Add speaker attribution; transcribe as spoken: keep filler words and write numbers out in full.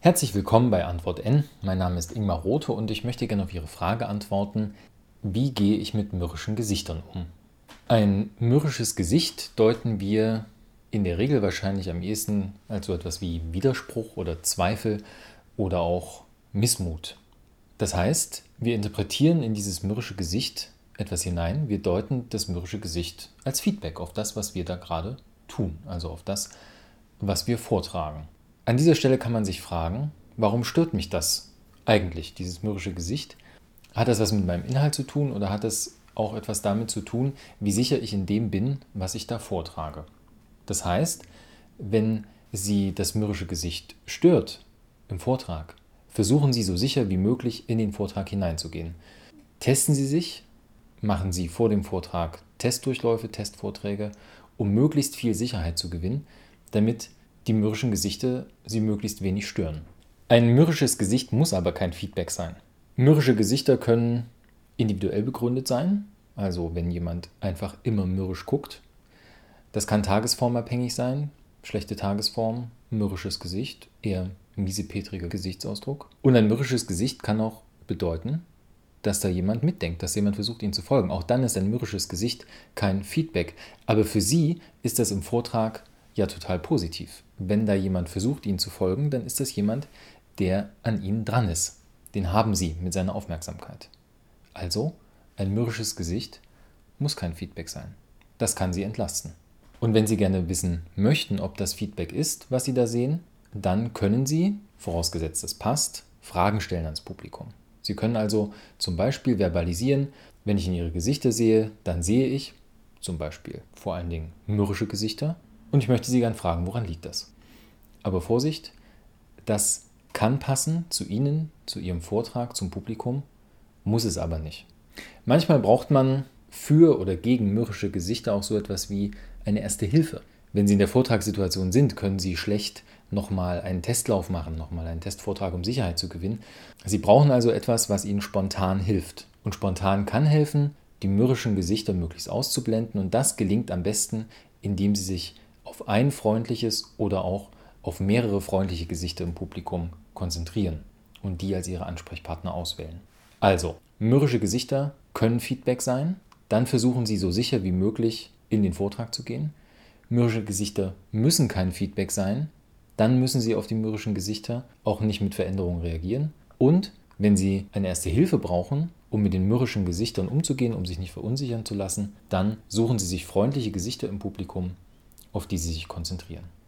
Speaker 1: Herzlich willkommen bei Antwort N. Mein Name ist Ingmar Rothe und ich möchte gerne auf Ihre Frage antworten: Wie gehe ich mit mürrischen Gesichtern um? Ein mürrisches Gesicht deuten wir in der Regel wahrscheinlich am ehesten als so etwas wie Widerspruch oder Zweifel oder auch Missmut. Das heißt, wir interpretieren in dieses mürrische Gesicht etwas hinein. Wir deuten das mürrische Gesicht als Feedback auf das, was wir da gerade tun, also auf das, was wir vortragen. An dieser Stelle kann man sich fragen, warum stört mich das eigentlich, dieses mürrische Gesicht? Hat das was mit meinem Inhalt zu tun oder hat es auch etwas damit zu tun, wie sicher ich in dem bin, was ich da vortrage? Das heißt, wenn Sie das mürrische Gesicht stört im Vortrag, versuchen Sie so sicher wie möglich in den Vortrag hineinzugehen. Testen Sie sich, machen Sie vor dem Vortrag Testdurchläufe, Testvorträge, um möglichst viel Sicherheit zu gewinnen, damit die mürrischen Gesichter Sie möglichst wenig stören. Ein mürrisches Gesicht muss aber kein Feedback sein. Mürrische Gesichter können individuell begründet sein, also wenn jemand einfach immer mürrisch guckt. Das kann tagesformabhängig sein, schlechte Tagesform, mürrisches Gesicht, eher miesepetriger Gesichtsausdruck. Und ein mürrisches Gesicht kann auch bedeuten, dass da jemand mitdenkt, dass jemand versucht, ihnen zu folgen. Auch dann ist ein mürrisches Gesicht kein Feedback. Aber für Sie ist das im Vortrag ja total positiv. Wenn da jemand versucht, Ihnen zu folgen, dann ist das jemand, der an Ihnen dran ist. Den haben Sie mit seiner Aufmerksamkeit. Also, ein mürrisches Gesicht muss kein Feedback sein. Das kann Sie entlasten. Und wenn Sie gerne wissen möchten, ob das Feedback ist, was Sie da sehen, dann können Sie, vorausgesetzt es passt, Fragen stellen ans Publikum. Sie können also zum Beispiel verbalisieren: Wenn ich in Ihre Gesichter sehe, dann sehe ich zum Beispiel vor allen Dingen mürrische Gesichter und ich möchte Sie gerne fragen, woran liegt das? Aber Vorsicht, das kann passen zu Ihnen, zu Ihrem Vortrag, zum Publikum, muss es aber nicht. Manchmal braucht man für oder gegen mürrische Gesichter auch so etwas wie eine erste Hilfe. Wenn Sie in der Vortragssituation sind, können Sie schlecht nochmal einen Testlauf machen, nochmal einen Testvortrag, um Sicherheit zu gewinnen. Sie brauchen also etwas, was Ihnen spontan hilft. Und spontan kann helfen, die mürrischen Gesichter möglichst auszublenden. Und das gelingt am besten, indem Sie sich auf ein freundliches oder auch auf mehrere freundliche Gesichter im Publikum konzentrieren und die als Ihre Ansprechpartner auswählen. Also, mürrische Gesichter können Feedback sein. Dann versuchen Sie so sicher wie möglich in den Vortrag zu gehen. Mürrische Gesichter müssen kein Feedback sein. Dann müssen Sie auf die mürrischen Gesichter auch nicht mit Veränderungen reagieren. Und wenn Sie eine erste Hilfe brauchen, um mit den mürrischen Gesichtern umzugehen, um sich nicht verunsichern zu lassen, dann suchen Sie sich freundliche Gesichter im Publikum, auf die Sie sich konzentrieren.